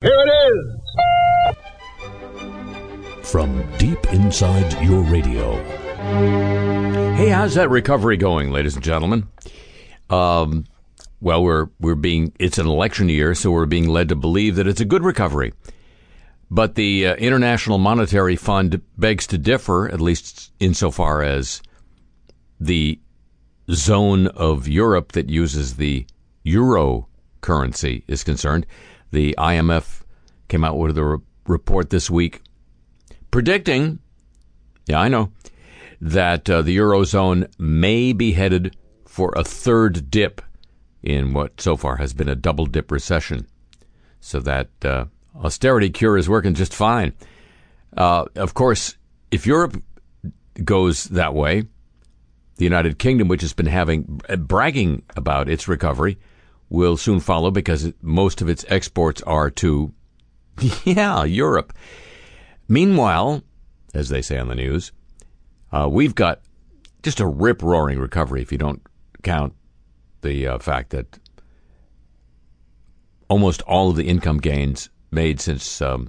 Here it is. From deep inside your radio. Hey, how's that recovery going, ladies and gentlemen? Well, it's an election year, so we're being led to believe that it's a good recovery. But the International Monetary Fund begs to differ, at least insofar as the zone of Europe that uses the euro currency is concerned. The IMF came out with a report this week predicting, that the Eurozone may be headed for a third dip in what so far has been a double dip recession. So that austerity cure is working just fine. Of course, if Europe goes that way, the United Kingdom, which has been bragging about its recovery, will soon follow because most of its exports are to, Europe. Meanwhile, as they say on the news, we've got just a rip-roaring recovery if you don't count the fact that almost all of the income gains made since in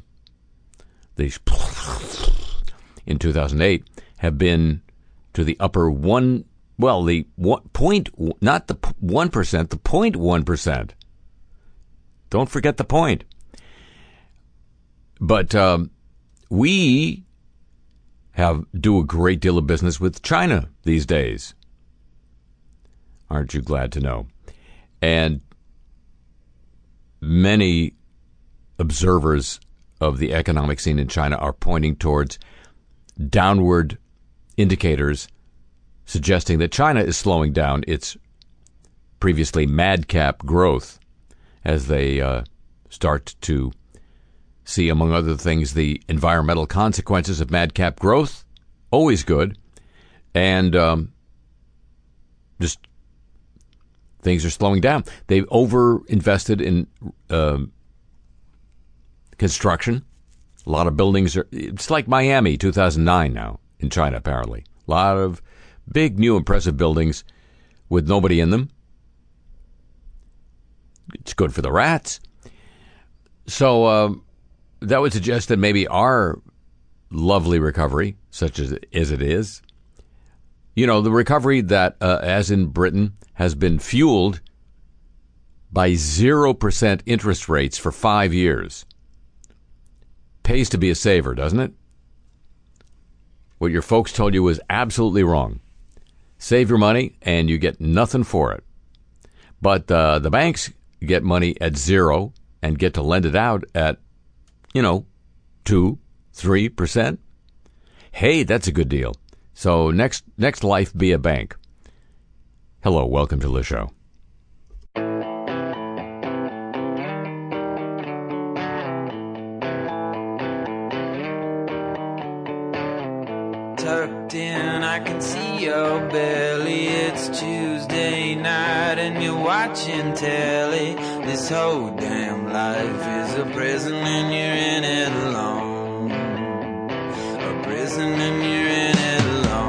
2008 have been to the upper one. Well, the point, not the 1%, the 0.1%. Don't forget the point. But we do a great deal of business with China these days. Aren't you glad to know? And many observers of the economic scene in China are pointing towards downward indicators suggesting that China is slowing down its previously madcap growth as they start to see, among other things, the environmental consequences of madcap growth, always good, and just things are slowing down. They've over-invested in construction. A lot of buildings it's like Miami 2009 now in China, apparently. A lot of big, new, impressive buildings with nobody in them. It's good for the rats. So that would suggest that maybe our lovely recovery, such as it is, the recovery that, as in Britain, has been fueled by 0% interest rates for 5 years. Pays to be a saver, doesn't it? What your folks told you was absolutely wrong. Save your money, and you get nothing for it. But the banks get money at zero and get to lend it out at, 2-3%. Hey, that's a good deal. So next life, be a bank. Hello, welcome to the show. Tucked in, I can see your belly. It's Tuesday night and you're watching telly. This whole damn life is a prison and you're in it alone. A prison and you're in it alone.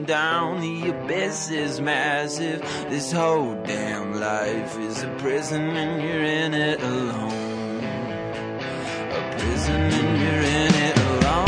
going down. The abyss is massive. This whole damn life is a prison and you're in it alone. A prison and you're in it alone.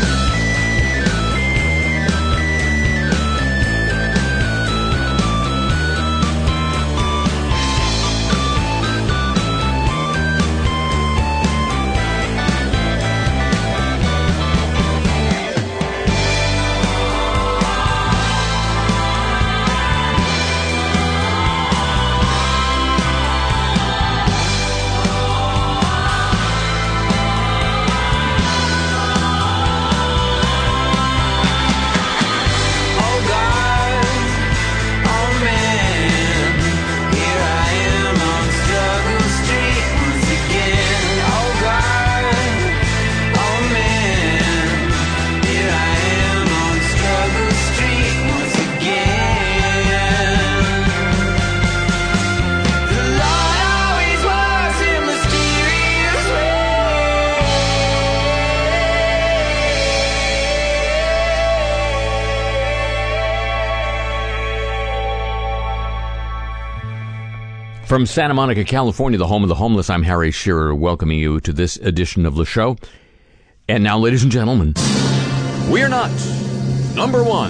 From Santa Monica, California, the home of the homeless, I'm Harry Shearer, welcoming you to this edition of the show. And now, ladies and gentlemen, we're not number one.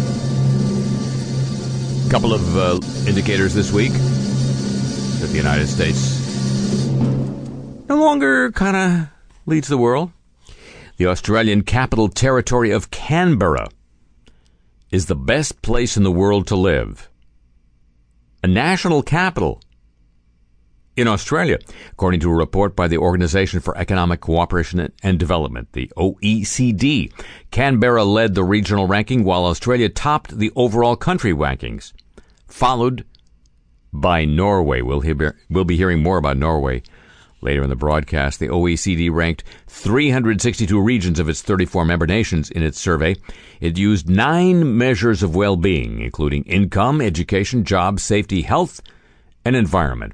Couple of indicators this week that the United States no longer kind of leads the world. The Australian Capital Territory of Canberra is the best place in the world to live. A national capital in Australia, according to a report by the Organisation for Economic Cooperation and Development, the OECD. Canberra led the regional ranking, while Australia topped the overall country rankings, followed by Norway. We'll be hearing more about Norway later in the broadcast. The OECD ranked 362 regions of its 34 member nations in its survey. It used 9 measures of well-being, including income, education, jobs, safety, health, and environment.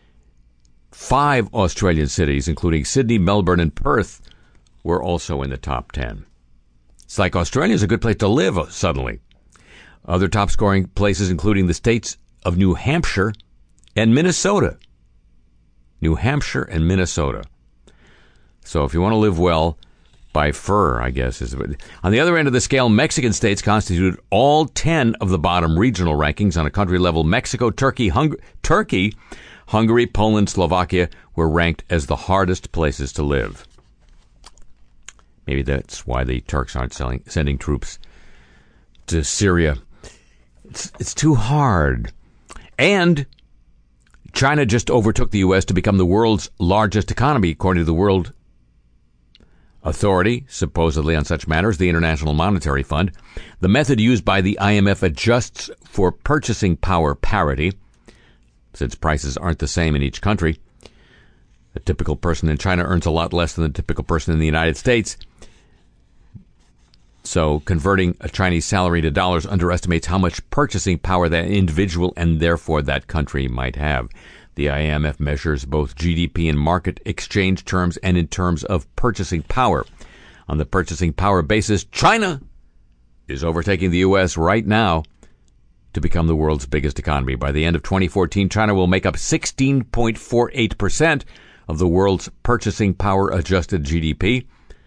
5 Australian cities, including Sydney, Melbourne, and Perth, were also in the top 10. It's like Australia's a good place to live, suddenly. Other top-scoring places, including the states of New Hampshire and Minnesota. New Hampshire and Minnesota. So if you want to live well, by fur, I guess. On the other end of the scale, Mexican states constituted all 10 of the bottom regional rankings on a country level. Mexico, Turkey, Hungary, Poland, Slovakia were ranked as the hardest places to live. Maybe that's why the Turks aren't sending troops to Syria. It's too hard. And China just overtook the U.S. to become the world's largest economy, according to the World Authority, supposedly on such matters, the International Monetary Fund. The method used by the IMF adjusts for purchasing power parity, since prices aren't the same in each country. A typical person in China earns a lot less than the typical person in the United States. So converting a Chinese salary to dollars underestimates how much purchasing power that individual and therefore that country might have. The IMF measures both GDP in market exchange terms and in terms of purchasing power. On the purchasing power basis, China is overtaking the U.S. right now to become the world's biggest economy. By the end of 2014, China will make up 16.48% of the world's purchasing power adjusted GDP,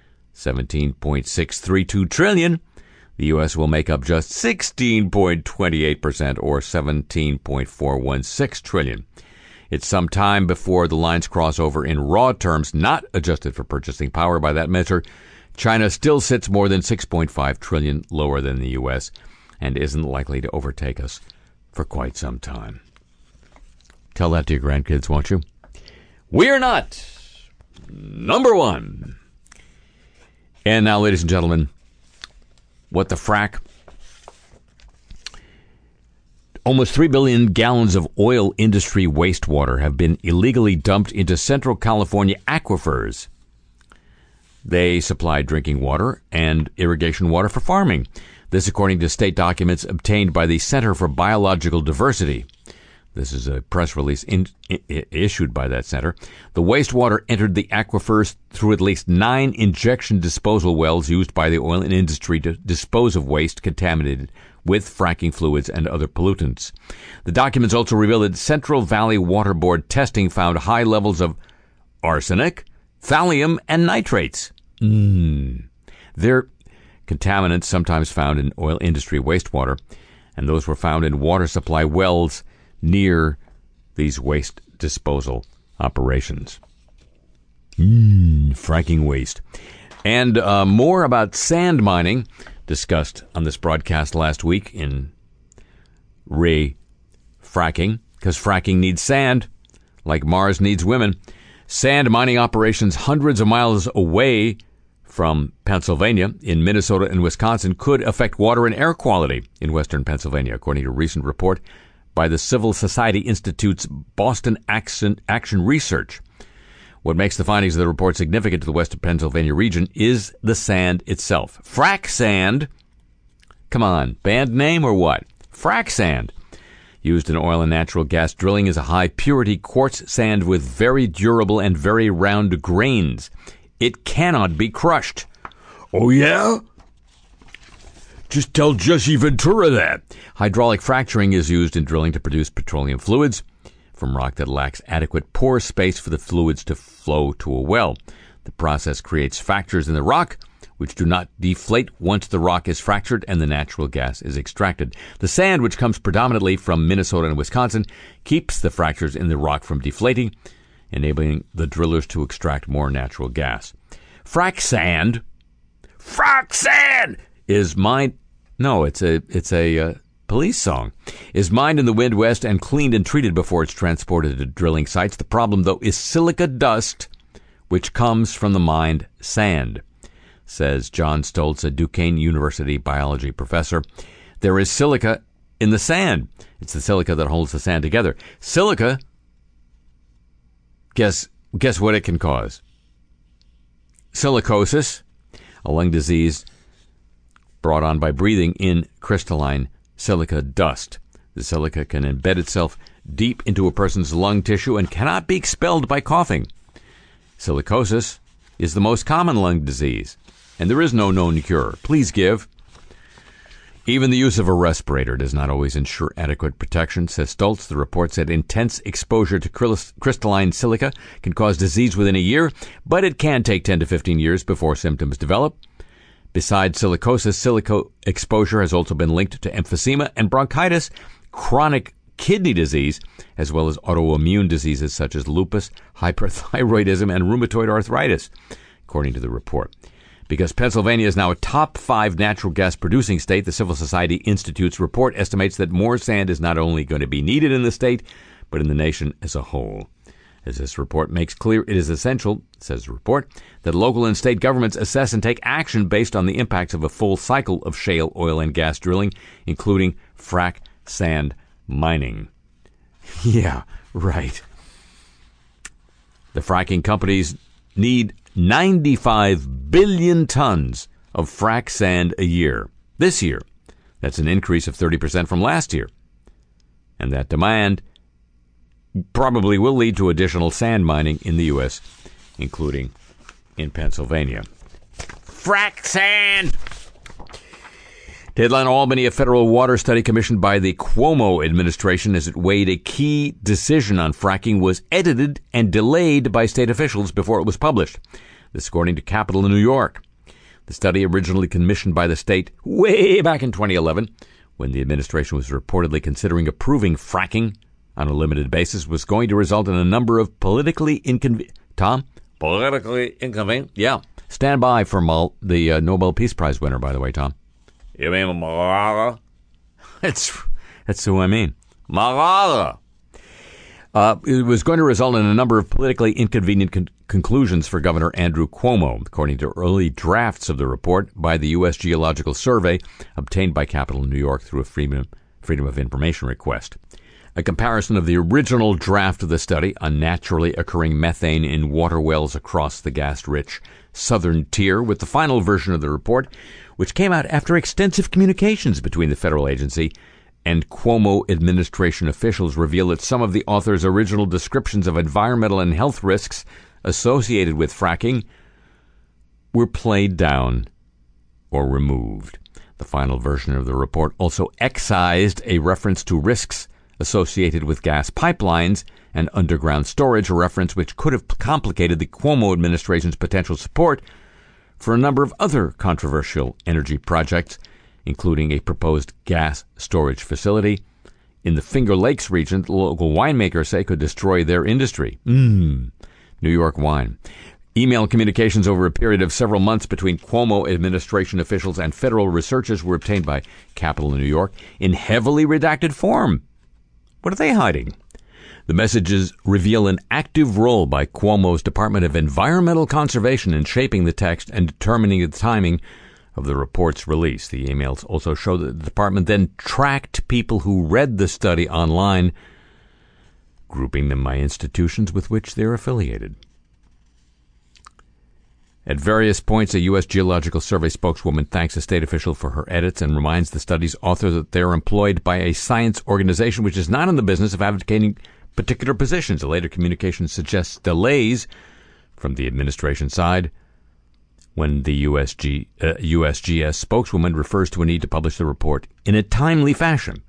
17.632 trillion. The U.S. will make up just 16.28%, or 17.416 trillion. It's some time before the lines cross over in raw terms, not adjusted for purchasing power. By that measure, China still sits more than 6.5 trillion lower than the U.S., and isn't likely to overtake us for quite some time. Tell that to your grandkids, won't you? We're not number one. And now, ladies and gentlemen, what the frack? Almost 3 billion gallons of oil industry wastewater have been illegally dumped into Central California aquifers. They supply drinking water and irrigation water for farming. This according to state documents obtained by the Center for Biological Diversity. This is a press release issued by that center. The wastewater entered the aquifers through at least 9 injection disposal wells used by the oil industry to dispose of waste contaminated with fracking fluids and other pollutants. The documents also reveal that Central Valley Water Board testing found high levels of arsenic, thallium, and nitrates. They're contaminants sometimes found in oil industry wastewater, and those were found in water supply wells near these waste disposal operations. Fracking waste. And more about sand mining discussed on this broadcast last week in Fracking, because fracking needs sand, like Mars needs women. Sand mining operations hundreds of miles away from Pennsylvania, in Minnesota and Wisconsin, could affect water and air quality in western Pennsylvania, according to a recent report by the Civil Society Institute's Boston Action Research. What makes the findings of the report significant to the western Pennsylvania region is the sand itself. Frac sand, come on, band name or what? Frac sand, used in oil and natural gas drilling, is a high-purity quartz sand with very durable and very round grains. It cannot be crushed. Oh, yeah? Just tell Jesse Ventura that. Hydraulic fracturing is used in drilling to produce petroleum fluids from rock that lacks adequate pore space for the fluids to flow to a well. The process creates fractures in the rock, which do not deflate once the rock is fractured and the natural gas is extracted. The sand, which comes predominantly from Minnesota and Wisconsin, keeps the fractures in the rock from deflating, enabling the drillers to extract more natural gas. Frac sand is mined. No, it's a police song. Is mined in the Midwest and cleaned and treated before it's transported to drilling sites. The problem, though, is silica dust, which comes from the mined sand, says John Stoltz, a Duquesne University biology professor. There is silica in the sand. It's the silica that holds the sand together. Silica, guess what it can cause? Silicosis, a lung disease brought on by breathing in crystalline silica dust. The silica can embed itself deep into a person's lung tissue and cannot be expelled by coughing. Silicosis is the most common lung disease, and there is no known cure. Please give. Even the use of a respirator does not always ensure adequate protection, says Stoltz. The report said intense exposure to crystalline silica can cause disease within a year, but it can take 10 to 15 years before symptoms develop. Besides silicosis, silica exposure has also been linked to emphysema and bronchitis, chronic kidney disease, as well as autoimmune diseases such as lupus, hyperthyroidism, and rheumatoid arthritis, according to the report. Because Pennsylvania is now a top 5 natural gas producing state, the Civil Society Institute's report estimates that more sand is not only going to be needed in the state, but in the nation as a whole. As this report makes clear, it is essential, says the report, that local and state governments assess and take action based on the impacts of a full cycle of shale oil and gas drilling, including frac sand mining. Yeah, right. The fracking companies need 95 billion tons of frac sand a year. This year, that's an increase of 30% from last year. And that demand probably will lead to additional sand mining in the U.S., including in Pennsylvania. Frac sand! To headline Albany, a federal water study commissioned by the Cuomo administration as it weighed a key decision on fracking was edited and delayed by state officials before it was published. This according to Capital in New York. The study, originally commissioned by the state way back in 2011, when the administration was reportedly considering approving fracking on a limited basis, was going to result in a number of politically inconvenient... Tom? Politically inconvenient? Yeah. Stand by for the Nobel Peace Prize winner, by the way, Tom. You mean Malala? That's who I mean. Malala! It was going to result in a number of politically inconvenient conclusions for Governor Andrew Cuomo, according to early drafts of the report by the U.S. Geological Survey, obtained by Capital New York through a Freedom of Information request. A comparison of the original draft of the study on naturally occurring methane in water wells across the gas-rich southern tier with the final version of the report, which came out after extensive communications between the federal agency and Cuomo administration officials, reveal that some of the author's original descriptions of environmental and health risks associated with fracking were played down or removed. The final version of the report also excised a reference to risks associated with gas pipelines and underground storage, a reference which could have complicated the Cuomo administration's potential support for a number of other controversial energy projects, including a proposed gas storage facility in the Finger Lakes region the local winemakers say could destroy their industry. New York wine. Email communications over a period of several months between Cuomo administration officials and federal researchers were obtained by Capital New York in heavily redacted form. What are they hiding? The messages reveal an active role by Cuomo's Department of Environmental Conservation in shaping the text and determining the timing of the report's release. The emails also show that the department then tracked people who read the study online, grouping them by institutions with which they're affiliated. At various points, a U.S. Geological Survey spokeswoman thanks a state official for her edits and reminds the study's author that they're employed by a science organization which is not in the business of advocating particular positions. A later communication suggests delays from the administration side when the USGS spokeswoman refers to a need to publish the report in a timely fashion.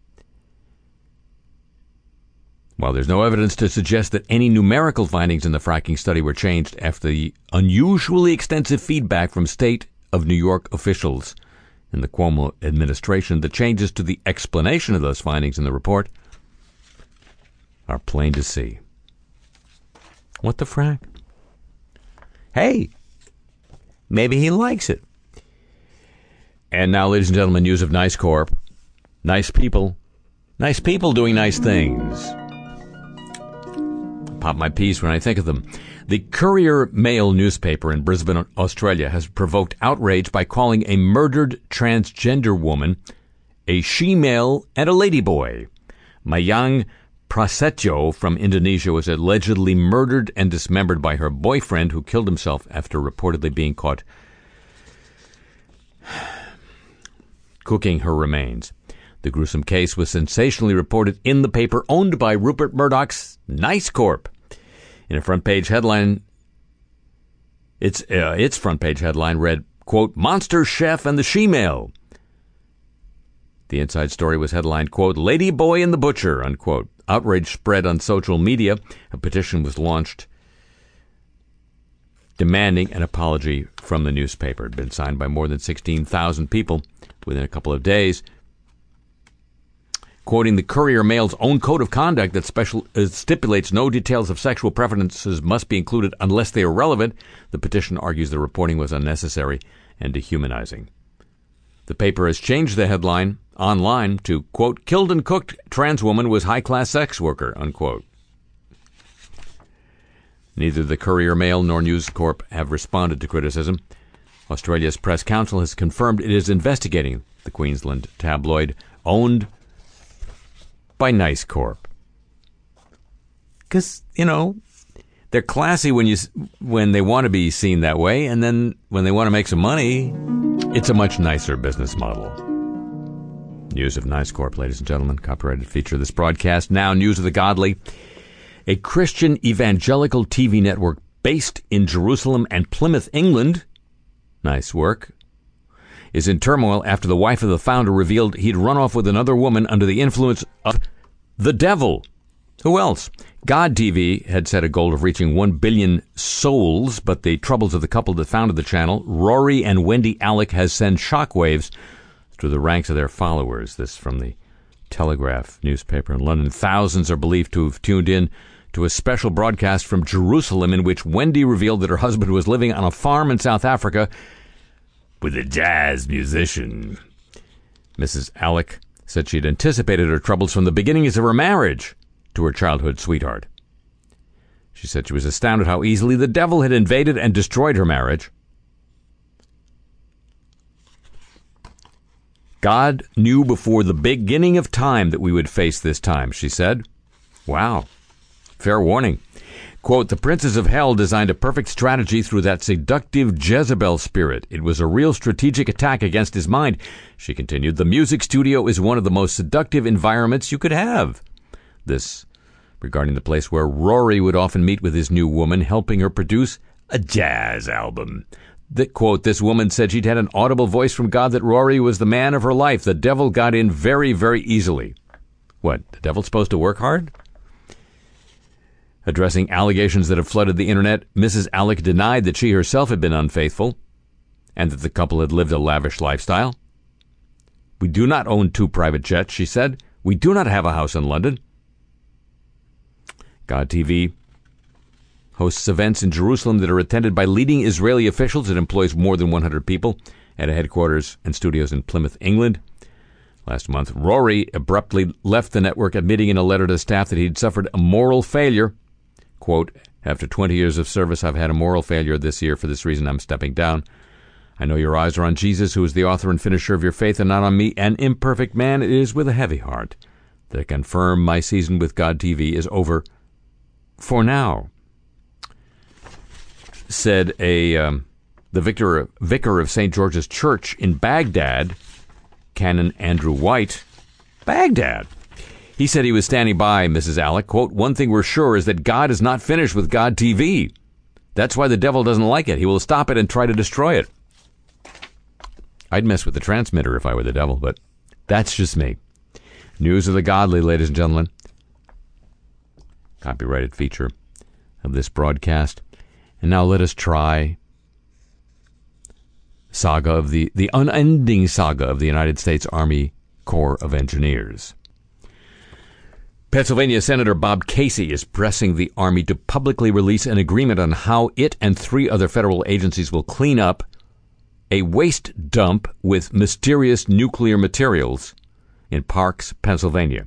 While there's no evidence to suggest that any numerical findings in the fracking study were changed after the unusually extensive feedback from state of New York officials in the Cuomo administration, the changes to the explanation of those findings in the report are plain to see. What the frack? Hey, maybe he likes it. And now, ladies and gentlemen, news of Nice Corp. Nice people doing nice things. Pop my peas when I think of them. The Courier Mail newspaper in Brisbane, Australia, has provoked outrage by calling a murdered transgender woman a she-male and a ladyboy. Mayang Prasetyo from Indonesia was allegedly murdered and dismembered by her boyfriend, who killed himself after reportedly being caught cooking her remains. The gruesome case was sensationally reported in the paper owned by Rupert Murdoch's Nice Corp. In a front-page headline, its front-page headline read, quote, "Monster Chef and the She-Male." The inside story was headlined, quote, "Lady Boy and the Butcher," unquote. Outrage spread on social media. A petition was launched demanding an apology from the newspaper. It had been signed by more than 16,000 people within a couple of days. Quoting the Courier Mail's own code of conduct that stipulates no details of sexual preferences must be included unless they are relevant, the petition argues the reporting was unnecessary and dehumanizing. The paper has changed the headline online to, quote, "Killed and cooked trans woman was high-class sex worker," unquote. Neither the Courier Mail nor News Corp have responded to criticism. Australia's Press Council has confirmed it is investigating the Queensland tabloid owned by Nice Corp. Because, they're classy when they want to be seen that way, and then when they want to make some money, it's a much nicer business model. News of Nice Corp, ladies and gentlemen. Copyrighted feature of this broadcast. Now, news of the godly. A Christian evangelical TV network based in Jerusalem and Plymouth, England, nice work, is in turmoil after the wife of the founder revealed he'd run off with another woman under the influence of the devil. Who else? God TV had set a goal of reaching 1 billion souls, but the troubles of the couple that founded the channel, Rory and Wendy Alec, has sent shockwaves through the ranks of their followers. This from the Telegraph newspaper in London. Thousands are believed to have tuned in to a special broadcast from Jerusalem in which Wendy revealed that her husband was living on a farm in South Africa with a jazz musician. Mrs. Alec said she'd anticipated her troubles from the beginnings of her marriage to her childhood sweetheart. She said she was astounded how easily the devil had invaded and destroyed her marriage. God knew before the beginning of time that we would face this time, she said. Wow. Fair warning. Quote, "The princes of hell designed a perfect strategy through that seductive Jezebel spirit. It was a real strategic attack against his mind." She continued, "The music studio is one of the most seductive environments you could have." This regarding the place where Rory would often meet with his new woman, helping her produce a jazz album. quote, this woman said she'd had an audible voice from God that Rory was the man of her life. The devil got in very, very easily. What, the devil's supposed to work hard? Addressing allegations that have flooded the internet, Mrs. Alec denied that she herself had been unfaithful and that the couple had lived a lavish lifestyle. We do not own 2 private jets, she said. We do not have a house in London. God TV hosts events in Jerusalem that are attended by leading Israeli officials. It employs more than 100 people at a headquarters and studios in Plymouth, England. Last month, Rory abruptly left the network, admitting in a letter to staff that he'd suffered a moral failure. Quote, after 20 years of service, I've had a moral failure this year. For this reason, I'm stepping down. I know your eyes are on Jesus, who is the author and finisher of your faith, and not on me, an imperfect man. It is with a heavy heart that I confirm my season with God TV is over for now. Said the vicar of St. George's Church in Baghdad, Canon Andrew White. Baghdad. He said he was standing by Mrs. Alec. Quote, one thing we're sure is that God is not finished with God TV. That's why the devil doesn't like it. He will stop it and try to destroy it. I'd mess with the transmitter if I were the devil, but that's just me. News of the godly, ladies and gentlemen. Copyrighted feature of this broadcast. And now let us try saga of the unending saga of the United States Army Corps of Engineers. Pennsylvania Senator Bob Casey is pressing the Army to publicly release an agreement on how it and 3 other federal agencies will clean up a waste dump with mysterious nuclear materials in Parks, Pennsylvania.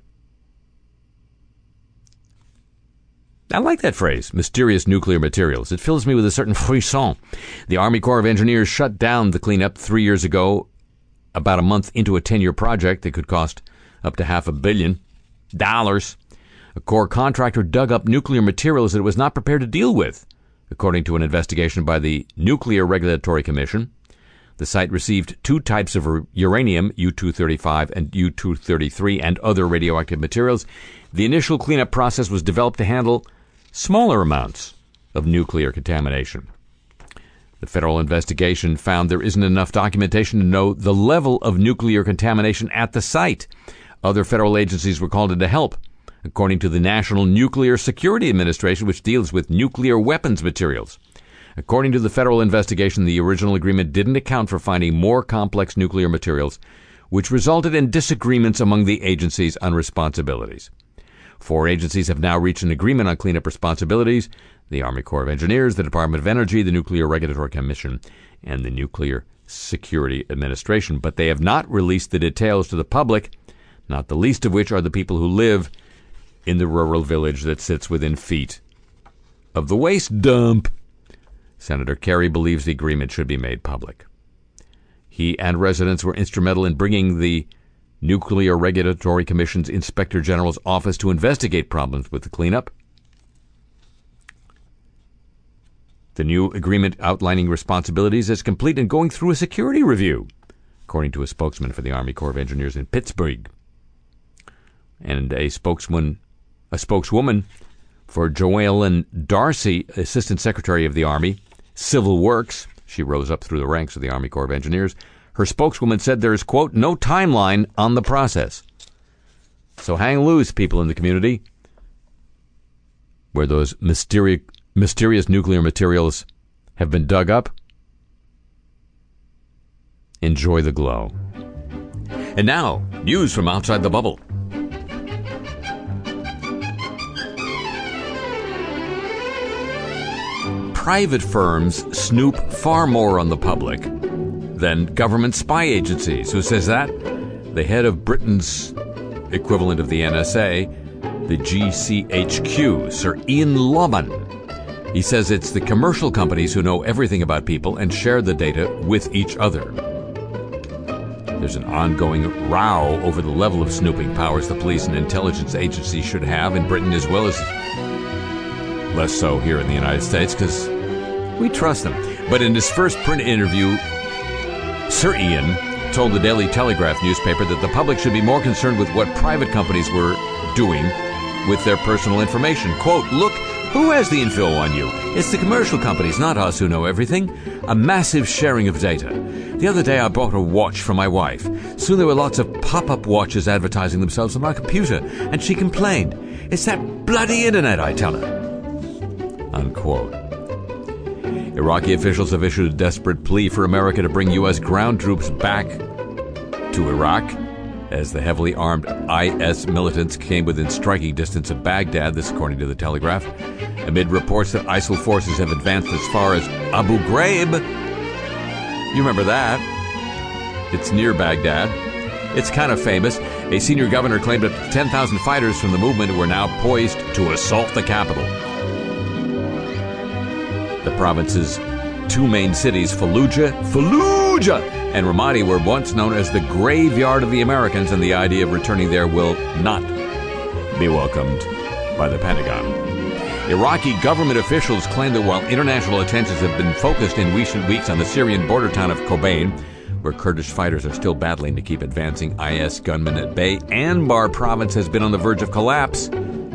I like that phrase, mysterious nuclear materials. It fills me with a certain frisson. The Army Corps of Engineers shut down the cleanup 3 years ago, about a month into a 10-year project that could cost up to $500 million. A Corps contractor dug up nuclear materials that it was not prepared to deal with, according to an investigation by the Nuclear Regulatory Commission. The site received 2 types of uranium, U-235 and U-233, and other radioactive materials. The initial cleanup process was developed to handle smaller amounts of nuclear contamination. The federal investigation found there isn't enough documentation to know the level of nuclear contamination at the site. Other federal agencies were called in to help, according to the National Nuclear Security Administration, which deals with nuclear weapons materials. According to the federal investigation, the original agreement didn't account for finding more complex nuclear materials, which resulted in disagreements among the agencies on responsibilities. 4 agencies have now reached an agreement on cleanup responsibilities: the Army Corps of Engineers, the Department of Energy, the Nuclear Regulatory Commission, and the Nuclear Security Administration. But they have not released the details to the public, not the least of which are the people who live in the rural village that sits within feet of the waste dump. Senator Kerry believes the agreement should be made public. He and residents were instrumental in bringing the Nuclear Regulatory Commission's Inspector General's office to investigate problems with the cleanup. The new agreement outlining responsibilities is complete and going through a security review, according to a spokesman for the Army Corps of Engineers in Pittsburgh. And a spokeswoman for Joellen Darcy, Assistant Secretary of the Army, Civil Works. She rose up through the ranks of the Army Corps of Engineers. Her spokeswoman said there is, quote, no timeline on the process. So hang loose, people in the community, where those mysterious nuclear materials have been dug up. Enjoy the glow. And now, news from outside the bubble. Private firms snoop far more on the public than government spy agencies. Who says that? The head of Britain's equivalent of the NSA, the GCHQ, Sir Ian Lobban. He says it's the commercial companies who know everything about people and share the data with each other. There's an ongoing row over the level of snooping powers the police and intelligence agencies should have in Britain, as well as less so here in the United States, because we trust them. But in his first print interview, Sir Ian told the Daily Telegraph newspaper that the public should be more concerned with what private companies were doing with their personal information. Quote, look, Who has the info on you? It's the commercial companies, not us, who know everything. A massive sharing of data. The other day I bought a watch for my wife. Soon there were lots of pop-up watches advertising themselves on my computer, and she complained. It's that bloody internet, I tell her. Unquote. Iraqi officials have issued a desperate plea for America to bring U.S. ground troops back to Iraq, as the heavily armed IS militants came within striking distance of Baghdad, this according to the Telegraph, amid reports that ISIL forces have advanced as far as Abu Ghraib. You remember that? It's near Baghdad. It's kind of famous. A senior governor claimed that 10,000 fighters from the movement were now poised to assault the capital. The province's two main cities, Fallujah, and Ramadi, were once known as the graveyard of the Americans, and the idea of returning there will not be welcomed by the Pentagon. Iraqi government officials claim that while international attentions have been focused in recent weeks on the Syrian border town of Kobane, where Kurdish fighters are still battling to keep advancing IS gunmen at bay, Anbar province has been on the verge of collapse.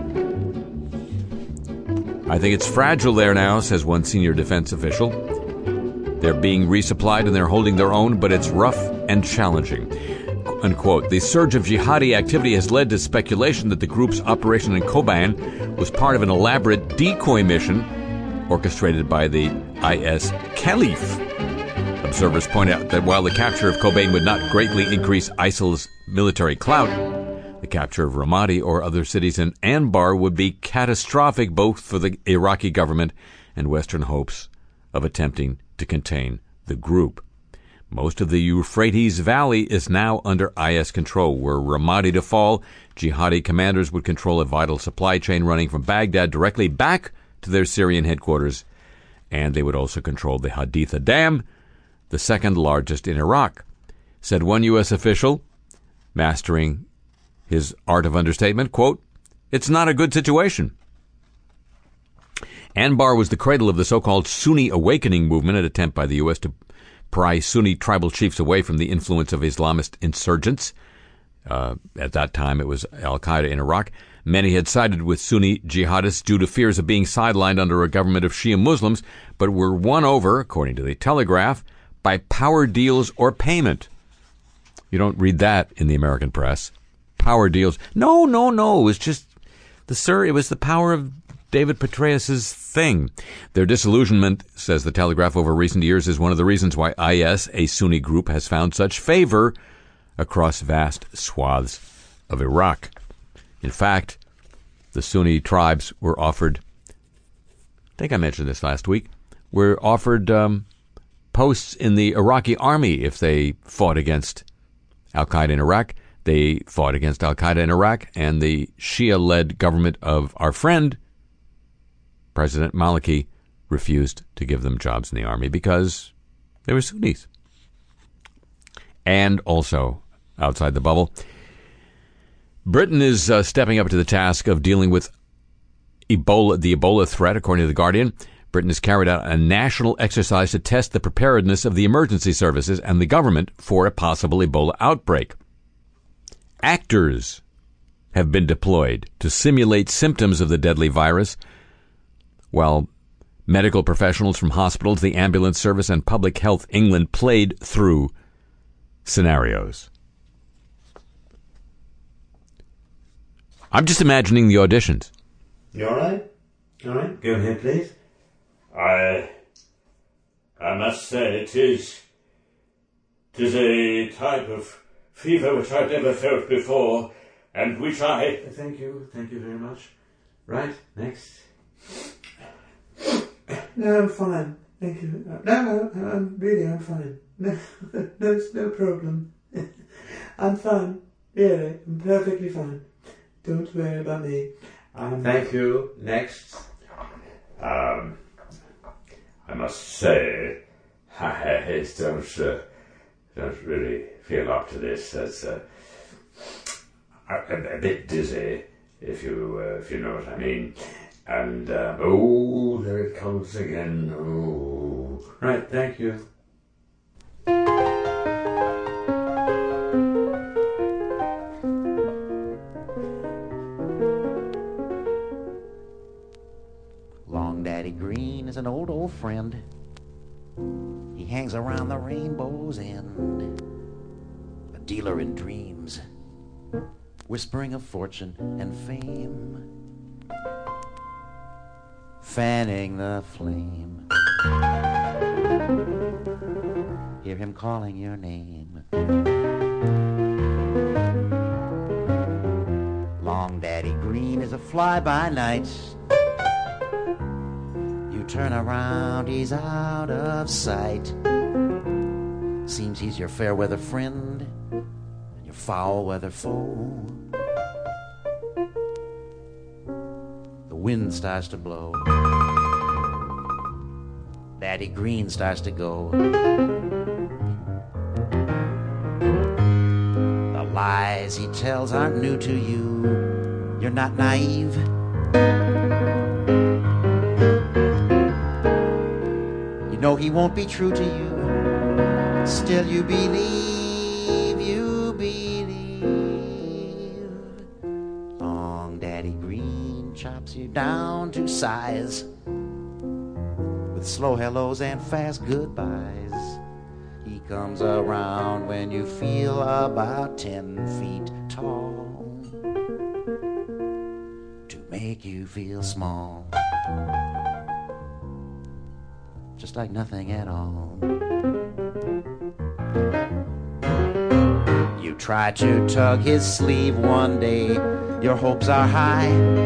I think it's fragile there now, says one senior defense official. They're being resupplied and they're holding their own, but it's rough and challenging. Unquote. The surge of jihadi activity has led to speculation that the group's operation in Kobane was part of an elaborate decoy mission orchestrated by the IS Caliph. Observers point out that while the capture of Kobane would not greatly increase ISIL's military clout, the capture of Ramadi or other cities in Anbar would be catastrophic both for the Iraqi government and Western hopes of attempting to contain the group. Most of the Euphrates Valley is now under IS control. Were Ramadi to fall, jihadi commanders would control a vital supply chain running from Baghdad directly back to their Syrian headquarters, and they would also control the Haditha Dam, the second largest in Iraq, said one U.S. official, mastering his art of understatement, quote, "It's not a good situation." Anbar was the cradle of the so-called Sunni awakening movement, an attempt by the U.S. to pry Sunni tribal chiefs away from the influence of Islamist insurgents. At that time, it was al-Qaeda in Iraq. Many had sided with Sunni jihadists due to fears of being sidelined under a government of Shia Muslims, but were won over, according to the Telegraph, by power deals or payment. You don't read that in the American press. Power deals. No. It was just it was the power of David Petraeus' thing. Their disillusionment, says the Telegraph, over recent years is one of the reasons why IS, a Sunni group, has found such favor across vast swaths of Iraq. In fact, the Sunni tribes were offered, I think I mentioned this last week, were offered posts in the Iraqi army if they fought against al-Qaeda in Iraq. They fought against al-Qaeda in Iraq, and the Shia-led government of our friend, President Maliki, refused to give them jobs in the army because they were Sunnis. And also, outside the bubble, Britain is stepping up to the task of dealing with the Ebola threat, according to The Guardian. Britain has carried out a national exercise to test the preparedness of the emergency services and the government for a possible Ebola outbreak. Actors have been deployed to simulate symptoms of the deadly virus, while medical professionals from hospitals, the ambulance service, and Public Health England played through scenarios. I'm just imagining the auditions. You all right? All right, go ahead, please. I must say it is a type of fever which I've never felt before, and which I... Thank you very much. Right, next. No, I'm fine. Thank you. No, I'm fine. No, no problem. I'm fine. Really, I'm perfectly fine. Don't worry about me. Thank you. Next. I must say, I don't really feel up to this. That's a bit dizzy, if you know what I mean. And there it comes again. Oh, right. Thank you. an old friend. He hangs around the rainbow's end, a dealer in dreams, whispering of fortune and fame, fanning the flame. Hear him calling your name. Long Daddy Green is a fly-by-night. You turn around, he's out of sight. Seems he's your fair-weather friend and your foul-weather foe. The wind starts to blow. Daddy Green starts to go. The lies he tells aren't new to you. You're not naive. You know he won't be true to you. Still you believe, you believe. Long Daddy Green chops you down to size, with slow hellos and fast goodbyes. He comes around when you feel about 10 feet tall, to make you feel small, just like nothing at all. You try to tug his sleeve one day, your hopes are high.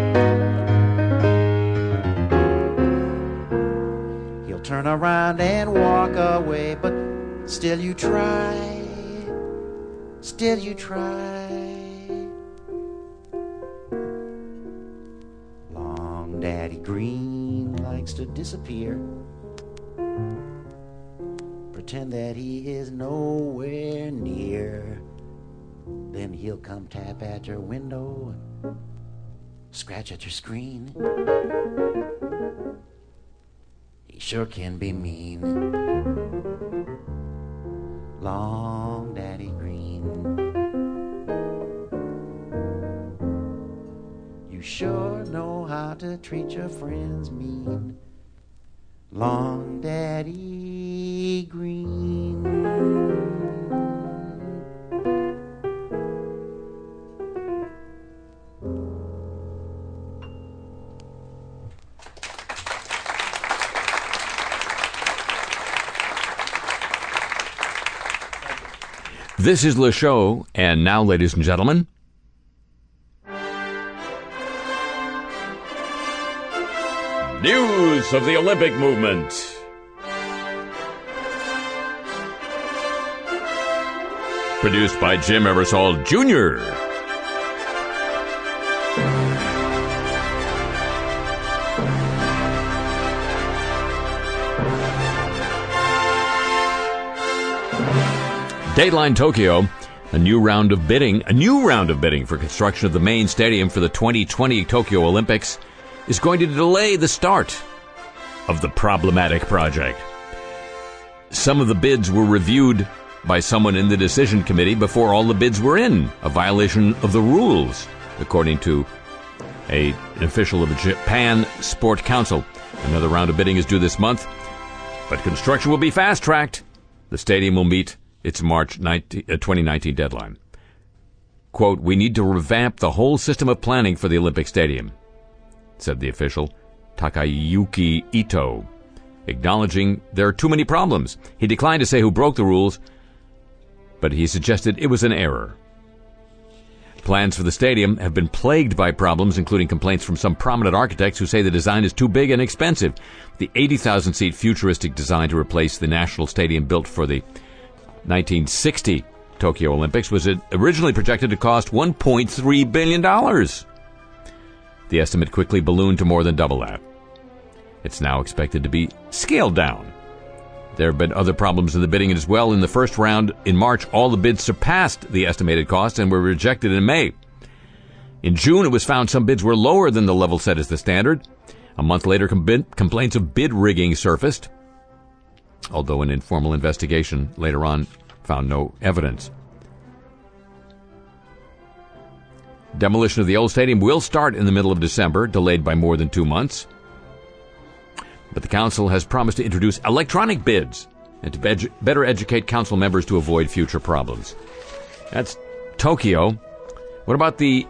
Turn around and walk away, but still you try, still you try. Long Daddy Green likes to disappear, pretend that he is nowhere near. Then he'll come tap at your window, scratch at your screen. He sure can be mean. Long Daddy Green. You sure know how to treat your friends mean. Long Daddy Green. This is Le Show, and now, ladies and gentlemen, news of the Olympic movement. Produced by Jim Eversole Jr. Dateline Tokyo, a new round of bidding for construction of the main stadium for the 2020 Tokyo Olympics is going to delay the start of the problematic project. Some of the bids were reviewed by someone in the decision committee before all the bids were in, a violation of the rules, according to an official of the Japan Sport Council. Another round of bidding is due this month, but construction will be fast-tracked. The stadium will meet its March 2019 deadline. Quote, "We need to revamp the whole system of planning for the Olympic Stadium," said the official, Takayuki Ito, acknowledging there are too many problems. He declined to say who broke the rules, but he suggested it was an error. Plans for the stadium have been plagued by problems, including complaints from some prominent architects who say the design is too big and expensive. The 80,000-seat futuristic design to replace the national stadium built for the 1960 Tokyo Olympics was originally projected to cost $1.3 billion. The estimate quickly ballooned to more than double that. It's now expected to be scaled down. There have been other problems in the bidding as well. In the first round in March, all the bids surpassed the estimated cost and were rejected in May. In June, it was found some bids were lower than the level set as the standard. A month later, complaints of bid rigging surfaced, although an informal investigation later on found no evidence. Demolition of the old stadium will start in the middle of December, delayed by more than 2 months. But the council has promised to introduce electronic bids and to better educate council members to avoid future problems. That's Tokyo. What about the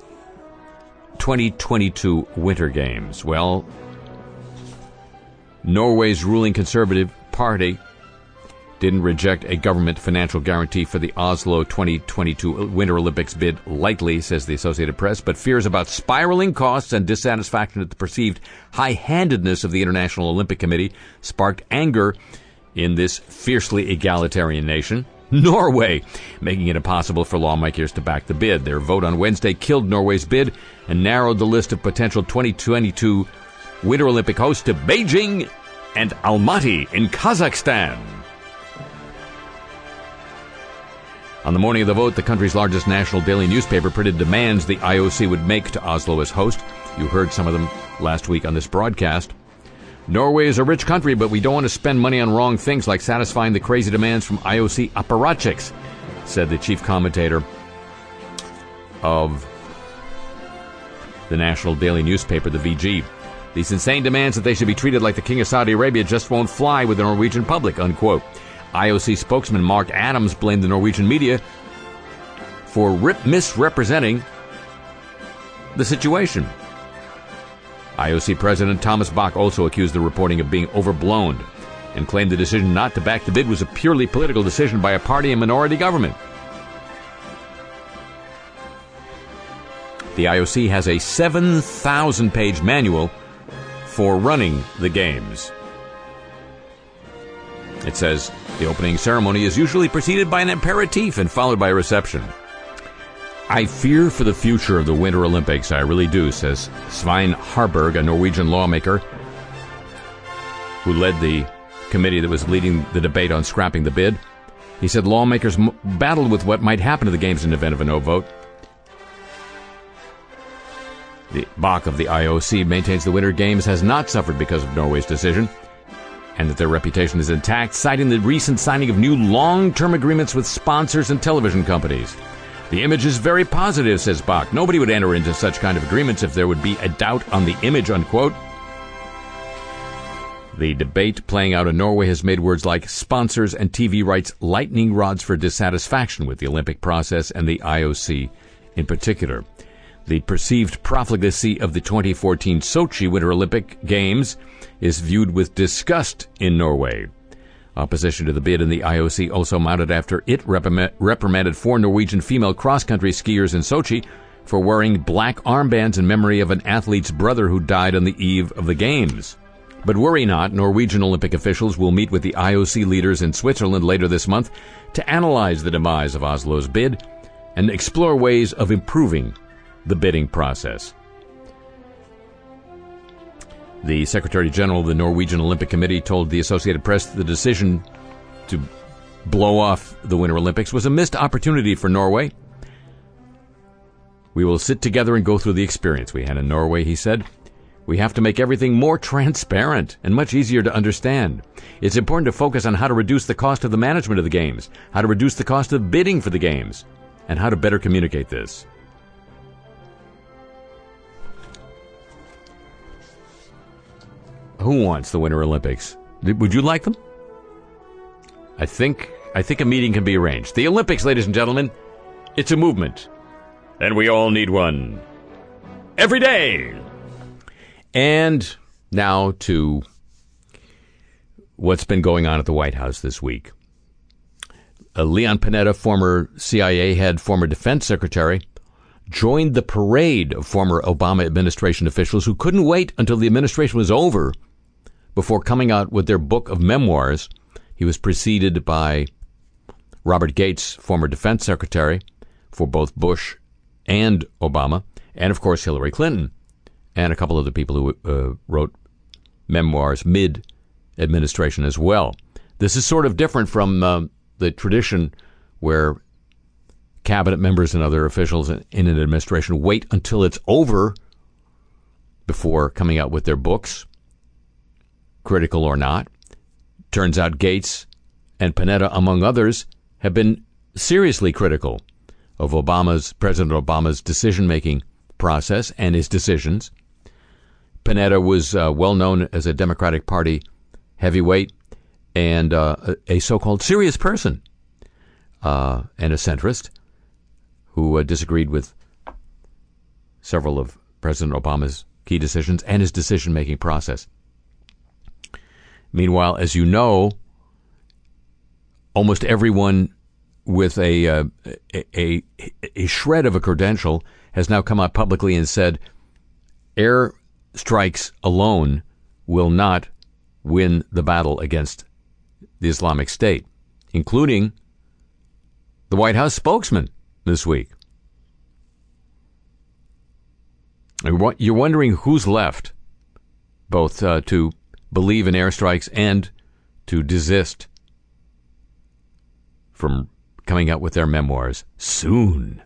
2022 Winter Games? Well, Norway's ruling Conservative Party didn't reject a government financial guarantee for the Oslo 2022 Winter Olympics bid lightly, says the Associated Press, but fears about spiraling costs and dissatisfaction at the perceived high-handedness of the International Olympic Committee sparked anger in this fiercely egalitarian nation, Norway, making it impossible for lawmakers to back the bid. Their vote on Wednesday killed Norway's bid and narrowed the list of potential 2022 Winter Olympic hosts to Beijing and Almaty in Kazakhstan. On the morning of the vote, the country's largest national daily newspaper printed demands the IOC would make to Oslo as host. You heard some of them last week on this broadcast. Norway is a rich country, but we don't want to spend money on wrong things like satisfying the crazy demands from IOC apparatchiks, said the chief commentator of the national daily newspaper, the VG. These insane demands that they should be treated like the King of Saudi Arabia just won't fly with the Norwegian public, unquote. IOC spokesman Mark Adams blamed the Norwegian media for misrepresenting the situation. IOC President Thomas Bach also accused the reporting of being overblown and claimed the decision not to back the bid was a purely political decision by a party and minority government. The IOC has a 7,000-page manual for running the games. It says the opening ceremony is usually preceded by an aperitif and followed by a reception. I fear for the future of the Winter Olympics, I really do, says Svein Harberg, a Norwegian lawmaker who led the committee that was leading the debate on scrapping the bid. He said lawmakers battled with what might happen to the games in the event of a no vote. The Bach of the IOC maintains the Winter Games has not suffered because of Norway's decision, and that their reputation is intact, citing the recent signing of new long-term agreements with sponsors and television companies. The image is very positive, says Bach. Nobody would enter into such kind of agreements if there would be a doubt on the image, unquote. The debate playing out in Norway has made words like sponsors and TV rights lightning rods for dissatisfaction with the Olympic process and the IOC in particular. The perceived profligacy of the 2014 Sochi Winter Olympic Games is viewed with disgust in Norway. Opposition to the bid in the IOC also mounted after it reprimanded 4 Norwegian female cross-country skiers in Sochi for wearing black armbands in memory of an athlete's brother who died on the eve of the Games. But worry not, Norwegian Olympic officials will meet with the IOC leaders in Switzerland later this month to analyze the demise of Oslo's bid and explore ways of improving the bidding process. The Secretary General of the Norwegian Olympic Committee told the Associated Press that the decision to blow off the Winter Olympics was a missed opportunity for Norway. We will sit together and go through the experience we had in Norway, he said. We have to make everything more transparent and much easier to understand. It's important to focus on how to reduce the cost of the management of the Games, how to reduce the cost of bidding for the Games, and how to better communicate this. Who wants the Winter Olympics? Would you like them? I think a meeting can be arranged. The Olympics, ladies and gentlemen, it's a movement. And we all need one. Every day! And now to what's been going on at the White House this week. Leon Panetta, former CIA head, former defense secretary, joined the parade of former Obama administration officials who couldn't wait until the administration was over before coming out with their book of memoirs. He was preceded by Robert Gates, former defense secretary for both Bush and Obama, and of course Hillary Clinton, and a couple of the people who wrote memoirs mid-administration as well. This is sort of different from the tradition where cabinet members and other officials in an administration wait until it's over before coming out with their books, critical or not. Turns out Gates and Panetta, among others, have been seriously critical of President Obama's decision-making process and his decisions. Panetta was well known as a Democratic Party heavyweight and a so-called serious person and a centrist who disagreed with several of President Obama's key decisions and his decision-making process. Meanwhile, as you know, almost everyone with a shred of a credential has now come out publicly and said air strikes alone will not win the battle against the Islamic State, including the White House spokesman this week. You're wondering who's left, both to believe in airstrikes and to desist from coming out with their memoirs soon.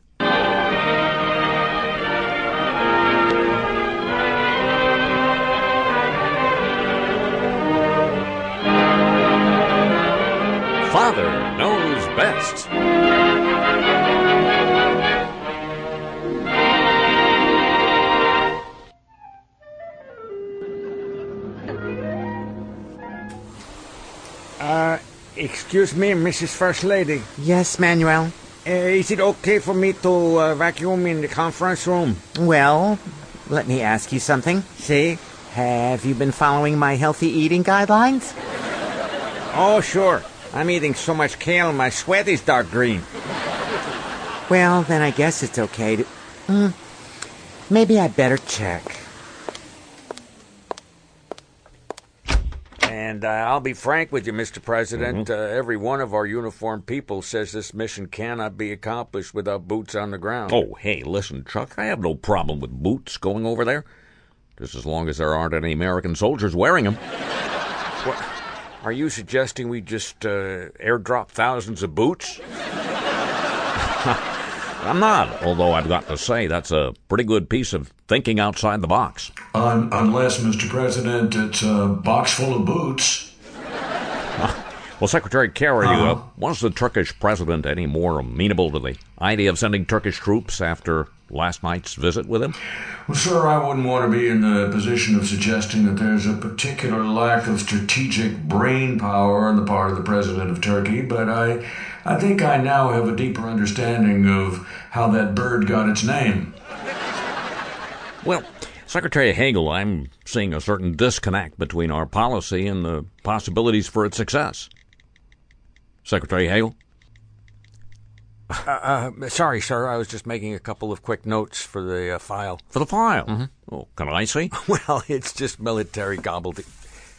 Father knows best. Excuse me, Mrs. First Lady. Yes, Manuel? Is it okay for me to vacuum in the conference room? Well, let me ask you something. See? Have you been following my healthy eating guidelines? Oh, sure. I'm eating so much kale my sweat is dark green. Well, then I guess it's okay to... maybe I'd better check. And I'll be frank with you, Mr. President. Every one of our uniformed people says this mission cannot be accomplished without boots on the ground. Oh, hey, listen, Chuck, I have no problem with boots going over there, just as long as there aren't any American soldiers wearing them. What? Are you suggesting we just airdrop thousands of boots? I'm not, although I've got to say that's a pretty good piece of thinking outside the box. Unless, Mr. President, it's a box full of boots. Well, Secretary Kerry, was the Turkish president any more amenable to the idea of sending Turkish troops after last night's visit with him? Well, sir, I wouldn't want to be in the position of suggesting that there's a particular lack of strategic brain power on the part of the president of Turkey, but I think I now have a deeper understanding of how that bird got its name. Well, Secretary Hagel, I'm seeing a certain disconnect between our policy and the possibilities for its success. Secretary Hagel? Sorry, sir. I was just making a couple of quick notes for the file. For the file? Mm-hmm. Oh, can I see? Well, it's just military gobbledygook.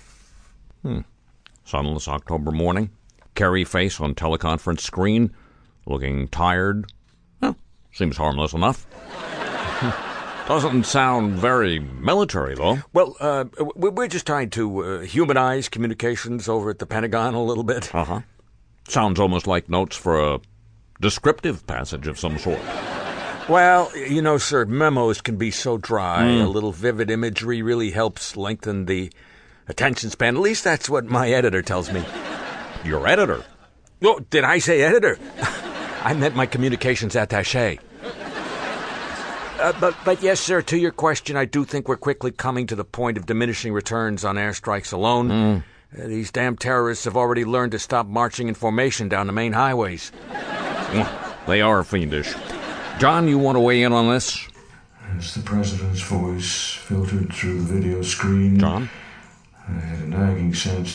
Sunless October morning. Kerry face on teleconference screen, looking tired. Well, seems harmless enough. Doesn't sound very military, though. Well, we're just trying to humanize communications over at the Pentagon a little bit. Uh-huh. Sounds almost like notes for a descriptive passage of some sort. Well, you know, sir, memos can be so dry. A little vivid imagery really helps lengthen the attention span. At least that's what my editor tells me. Your editor? Oh, did I say editor? I meant my communications attaché. But yes, sir, to your question, I do think we're quickly coming to the point of diminishing returns on airstrikes alone. These damn terrorists have already learned to stop marching in formation down the main highways. They are fiendish. John, you want to weigh in on this? As the president's voice filtered through the video screen, John? I had a nagging sense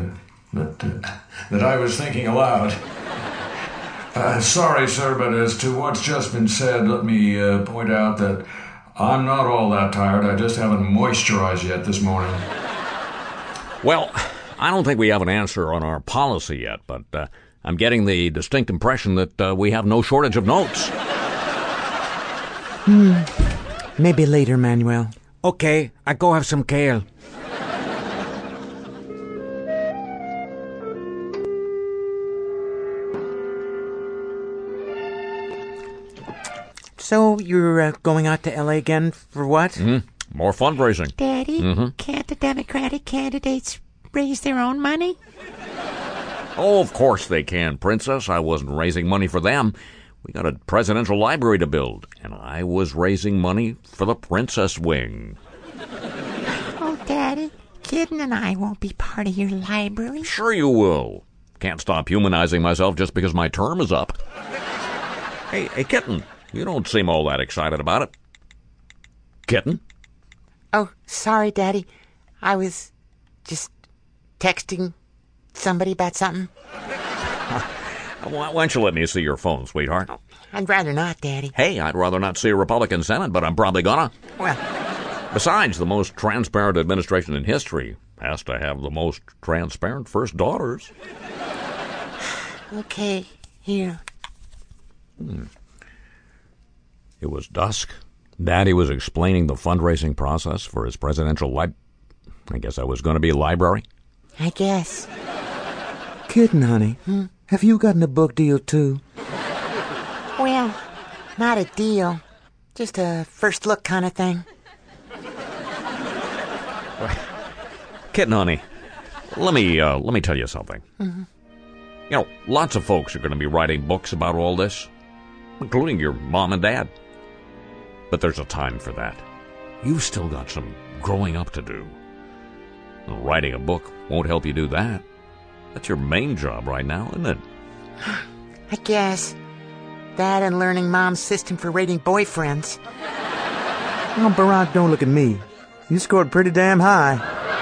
that I was thinking aloud. Sorry, sir, but as to what's just been said, let me point out that I'm not all that tired. I just haven't moisturized yet this morning. Well, I don't think we have an answer on our policy yet, but I'm getting the distinct impression that we have no shortage of notes. Maybe later, Manuel. Okay, I go have some kale. So, you're going out to L.A. again for what? More fundraising. Daddy, can't the Democratic candidates raise their own money? Oh, of course they can, Princess. I wasn't raising money for them. We got a presidential library to build, and I was raising money for the Princess Wing. Kitten and I won't be part of your library. Sure you will. Can't stop humanizing myself just because my term is up. Hey, Kitten, you don't seem all that excited about it. Kitten? Oh, sorry, Daddy. I was just texting somebody about something. Why don't you let me see your phone, sweetheart? Oh, I'd rather not, Daddy. Hey, I'd rather not see a Republican Senate, but I'm probably gonna. Well, besides, the most transparent administration in history has to have the most transparent first daughters. Okay, here. It was dusk. Daddy was explaining the fundraising process for his presidential I guess I was going to be a library. I guess. Kitten, honey, have you gotten a book deal, too? Well, not a deal. Just a first look kind of thing. Kitten, honey, let me tell you something. Mm-hmm. You know, lots of folks are going to be writing books about all this, including your mom and dad. But there's a time for that. You've still got some growing up to do. And writing a book won't help you do that. That's your main job right now, isn't it? I guess. That and learning Mom's system for rating boyfriends. Oh, Barack, don't look at me. You scored pretty damn high.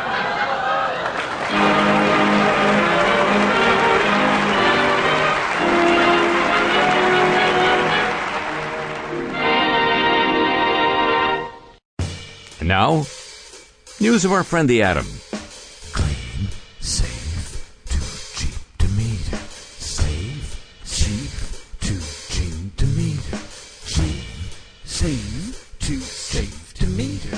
And now, news of our friend the Atom. Clean, safe, too cheap to meter. Safe, cheap, too cheap to meter. Cheap, safe, too safe to meter.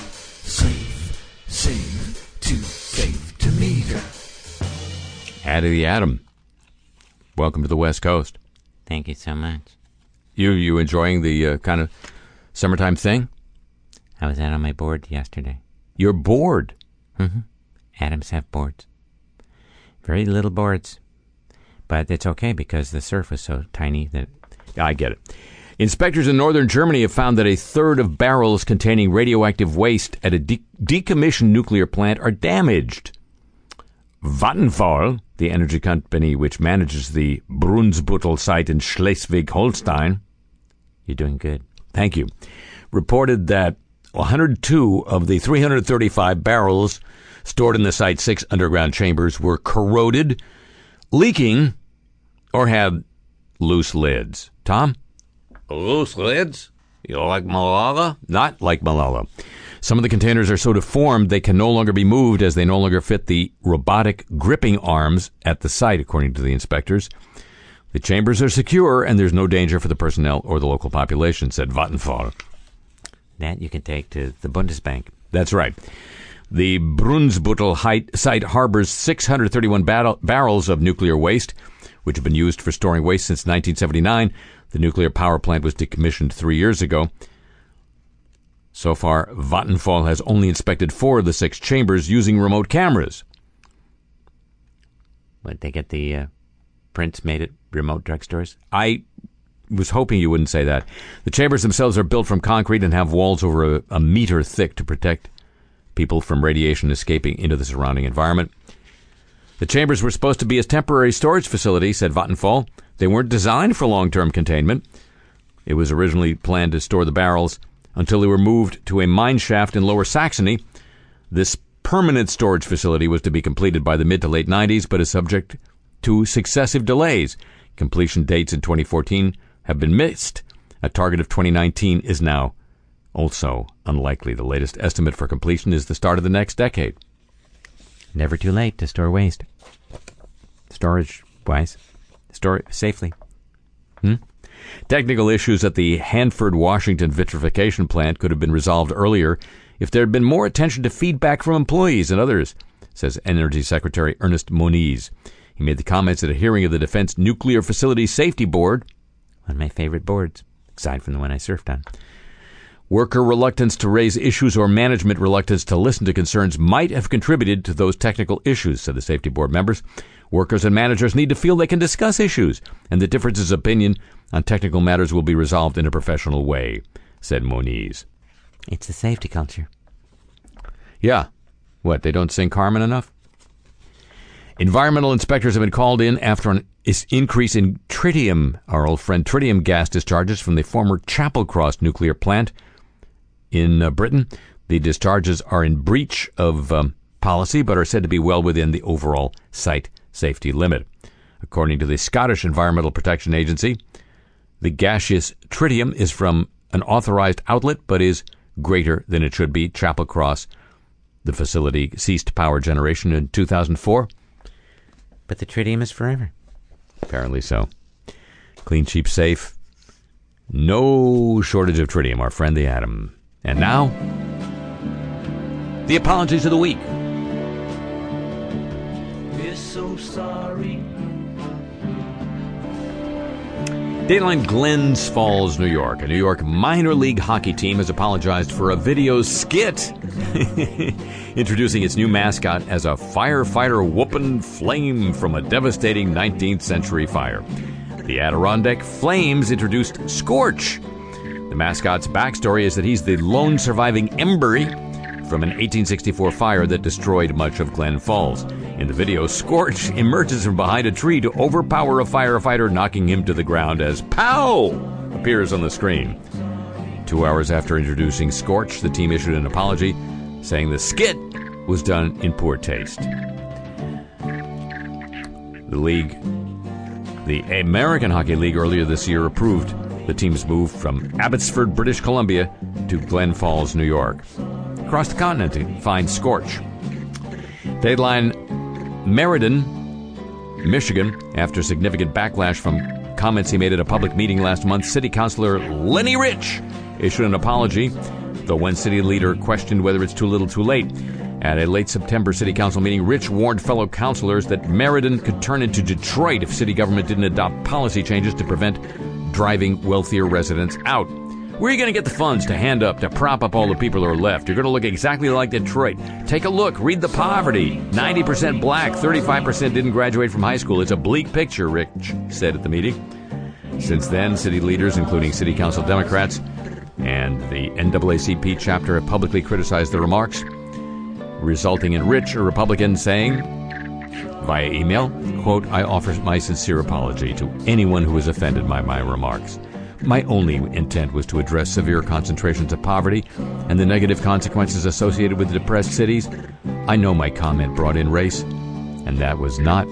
Safe, too safe to meter. Hattie the Atom. Welcome to the West Coast. Thank you so much. You enjoying the kind of summertime thing? I was out on my board yesterday. You're bored? Mm-hmm. Atoms have boards. Very little boards. But it's okay because the surf was so tiny that... I get it. Inspectors in northern Germany have found that a third of barrels containing radioactive waste at a decommissioned nuclear plant are damaged. Vattenfall, the energy company which manages the Brunsbüttel site in Schleswig-Holstein... You're doing good. Thank you. Reported that 102 of the 335 barrels stored in the site's 6 underground chambers were corroded, leaking, or had loose lids. Tom? Loose lids? You like Malala? Not like Malala. Some of the containers are so deformed they can no longer be moved as they no longer fit the robotic gripping arms at the site, according to the inspectors. The chambers are secure and there's no danger for the personnel or the local population, said Vattenfall. That you can take to the Bundesbank. That's right. The Brunsbüttel site harbors 631 barrels of nuclear waste, which have been used for storing waste since 1979. The nuclear power plant was decommissioned 3 years ago. So far, Vattenfall has only inspected 4 of the 6 chambers using remote cameras. What, they get the prints made at remote drugstores? I was hoping you wouldn't say that. The chambers themselves are built from concrete and have walls over a meter thick to protect people from radiation escaping into the surrounding environment. The chambers were supposed to be a temporary storage facility, said Vattenfall. They weren't designed for long-term containment. It was originally planned to store the barrels until they were moved to a mine shaft in Lower Saxony. This permanent storage facility was to be completed by the mid to late 90s, but is subject to successive delays. Completion dates in 2014 have been missed. A target of 2019 is now also unlikely. The latest estimate for completion is the start of the next decade. Never too late to store waste. Storage-wise. Store it safely. Technical issues at the Hanford, Washington vitrification plant could have been resolved earlier if there had been more attention to feedback from employees and others, says Energy Secretary Ernest Moniz. He made the comments at a hearing of the Defense Nuclear Facility Safety Board. One of my favorite boards, aside from the one I surfed on. Worker reluctance to raise issues or management reluctance to listen to concerns might have contributed to those technical issues, said the Safety Board members. Workers and managers need to feel they can discuss issues, and the differences of opinion on technical matters will be resolved in a professional way, said Moniz. It's a safety culture. Yeah. What, they don't sing Carmen enough? Environmental inspectors have been called in after an increase in tritium, our old friend tritium gas discharges from the former Chapel Cross nuclear plant in Britain. The discharges are in breach of policy, but are said to be well within the overall site safety limit. According to the Scottish Environmental Protection Agency, the gaseous tritium is from an authorized outlet, but is greater than it should be. Chapel Cross, the facility, ceased power generation in 2004. But the tritium is forever. Apparently so. Clean, cheap, safe. No shortage of tritium, our friend the atom. And now, the apologies of the week. We're so sorry. Dateline Glens Falls, New York. A New York minor league hockey team has apologized for a video skit introducing its new mascot as a firefighter whooping flame from a devastating 19th century fire. The Adirondack Flames introduced Scorch. The mascot's backstory is that he's the lone surviving embery from an 1864 fire that destroyed much of Glen Falls. In the video, Scorch emerges from behind a tree to overpower a firefighter, knocking him to the ground as POW appears on the screen. 2 hours after introducing Scorch, the team issued an apology, saying the skit was done in poor taste. The American Hockey League earlier this year approved the team's move from Abbotsford, British Columbia to Glen Falls, New York. Across the continent to find Scorch. Dateline Meriden, Michigan, after significant backlash from comments he made at a public meeting last month, City Councilor Lenny Rich issued an apology, though one city leader questioned whether it's too little too late. At a late September City Council meeting, Rich warned fellow councilors that Meriden could turn into Detroit if city government didn't adopt policy changes to prevent driving wealthier residents out. Where are you going to get the funds to hand up, to prop up all the people who are left? You're going to look exactly like Detroit. Take a look. Read the poverty. 90% black, 35% didn't graduate from high school. It's a bleak picture, Rich said at the meeting. Since then, city leaders, including city council Democrats and the NAACP chapter, have publicly criticized the remarks, resulting in Rich, a Republican, saying via email, quote, "I offer my sincere apology to anyone who was offended by my remarks. My only intent was to address severe concentrations of poverty and the negative consequences associated with depressed cities. I know my comment brought in race, and that was not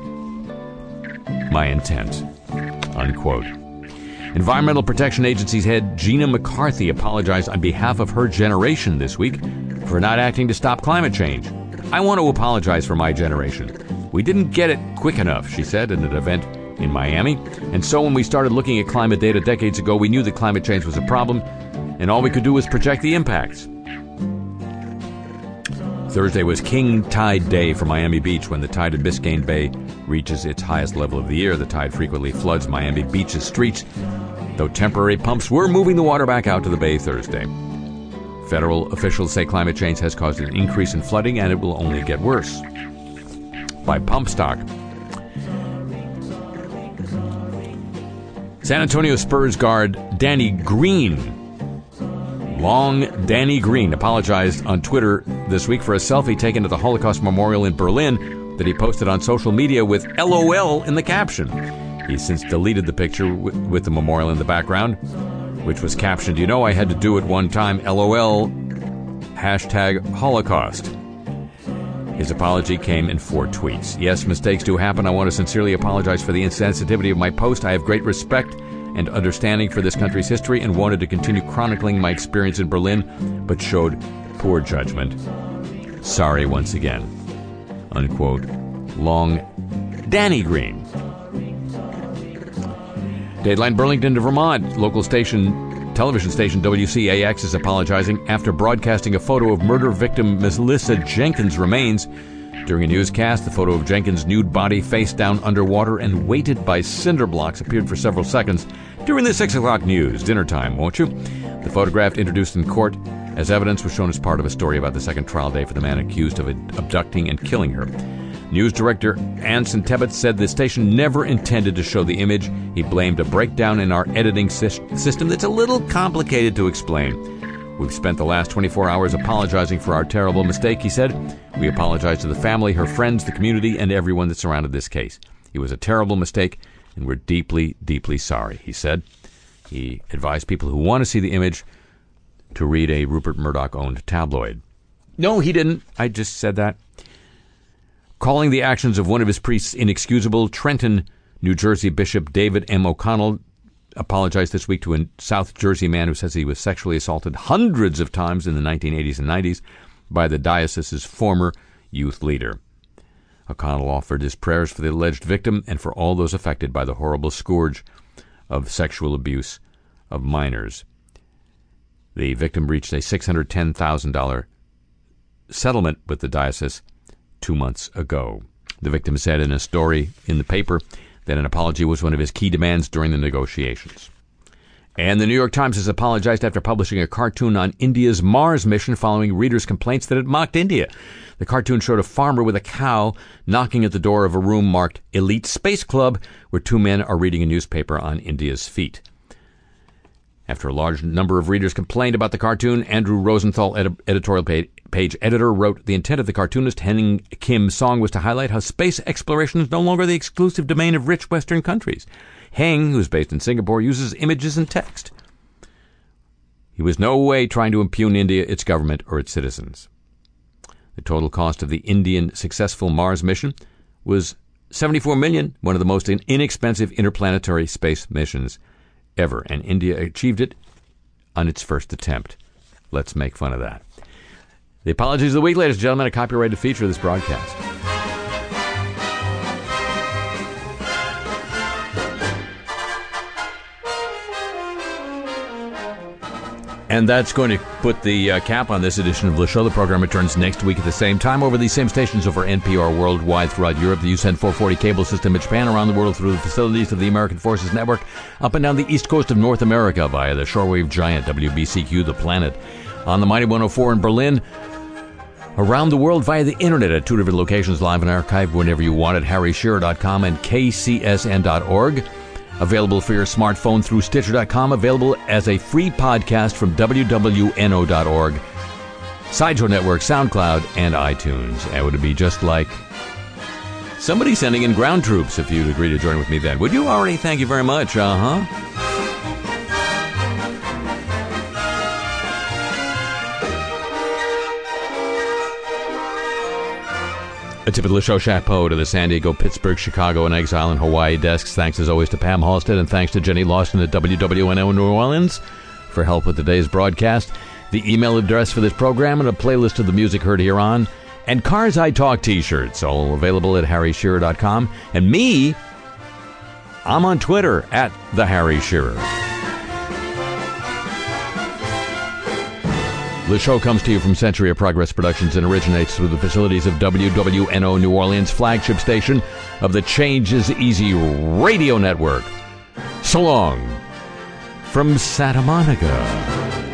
my intent." Unquote. Environmental Protection Agency's head Gina McCarthy apologized on behalf of her generation this week for not acting to stop climate change. "I want to apologize for my generation. We didn't get it quick enough," she said in an event in Miami. "And so when we started looking at climate data decades ago, we knew that climate change was a problem, and all we could do was project the impacts." Thursday was King Tide Day for Miami Beach, when the tide in Biscayne Bay reaches its highest level of the year. The tide frequently floods Miami Beach's streets, though temporary pumps were moving the water back out to the bay Thursday. Federal officials say climate change has caused an increase in flooding, and it will only get worse. By pump stock. San Antonio Spurs guard Danny Green, Long Danny Green, apologized on Twitter this week for a selfie taken at the Holocaust Memorial in Berlin that he posted on social media with LOL in the caption. He's since deleted the picture with the memorial in the background, which was captioned, "You know I had to do it one time, LOL, #Holocaust." His apology came in 4 tweets. "Yes, mistakes do happen. I want to sincerely apologize for the insensitivity of my post. I have great respect and understanding for this country's history and wanted to continue chronicling my experience in Berlin, but showed poor judgment. Sorry once again." Unquote. Long Danny Green. Dateline Burlington to Vermont. Local television station WCAX is apologizing after broadcasting a photo of murder victim Melissa Jenkins' remains. During a newscast, the photo of Jenkins' nude body face down underwater and weighted by cinder blocks appeared for several seconds during the 6 o'clock news. Dinner time, won't you? The photograph, introduced in court as evidence, was shown as part of a story about the second trial day for the man accused of abducting and killing her. News director Anson Tebbett said the station never intended to show the image. He blamed a breakdown in our editing system that's a little complicated to explain. We've spent the last 24 hours apologizing for our terrible mistake, he said. We apologize to the family, her friends, the community, and everyone that surrounded this case. It was a terrible mistake, and we're deeply, deeply sorry, he said. He advised people who want to see the image to read a Rupert Murdoch-owned tabloid. No, he didn't. I just said that. Calling the actions of one of his priests inexcusable, Trenton, New Jersey Bishop David M. O'Connell apologized this week to a South Jersey man who says he was sexually assaulted hundreds of times in the 1980s and 90s by the diocese's former youth leader. O'Connell offered his prayers for the alleged victim and for all those affected by the horrible scourge of sexual abuse of minors. The victim reached a $610,000 settlement with the diocese 2 months ago. The victim said in a story in the paper that an apology was one of his key demands during the negotiations. And the New York Times has apologized after publishing a cartoon on India's Mars mission following readers' complaints that it mocked India. The cartoon showed a farmer with a cow knocking at the door of a room marked Elite Space Club, where two men are reading a newspaper on India's feet. After a large number of readers complained about the cartoon, Andrew Rosenthal, editorial page editor, wrote, "The intent of the cartoonist Henning Kim's song was to highlight how space exploration is no longer the exclusive domain of rich Western countries. Heng, who's based in Singapore, uses images and text. He was no way trying to impugn India, its government, or its citizens." The total cost of the Indian successful Mars mission was $74 million, one of the most inexpensive interplanetary space missions ever, and India achieved it on its first attempt. Let's make fun of that. The apologies of the week, ladies and gentlemen, a copyrighted feature of this broadcast. And that's going to put the cap on this edition of the show. The program returns next week at the same time over these same stations over NPR worldwide throughout Europe, the USEN 440 cable system in Japan, around the world through the facilities of the American Forces Network, up and down the east coast of North America via the shortwave giant WBCQ, The Planet, on the Mighty 104 in Berlin, around the world via the internet at two different locations, live and archived whenever you want at harryshearer.com and kcsn.org. Available for your smartphone through Stitcher.com. Available as a free podcast from wwno.org, Sideshow Network, SoundCloud, and iTunes. And would it be just like somebody sending in ground troops if you'd agree to join with me then? Would you already? Thank you very much. A tip of the show chapeau to the San Diego, Pittsburgh, Chicago, and Exile and Hawaii desks. Thanks as always to Pam Halstead, and thanks to Jenny Lawson at WWNO New Orleans for help with today's broadcast. The email address for this program and a playlist of the music heard here on, and Cars I Talk t-shirts, all available at harryshearer.com. And me, I'm on Twitter at The Harry Shearer. The show comes to you from Century of Progress Productions and originates through the facilities of WWNO New Orleans, flagship station of the Change is Easy radio network. So long from Santa Monica.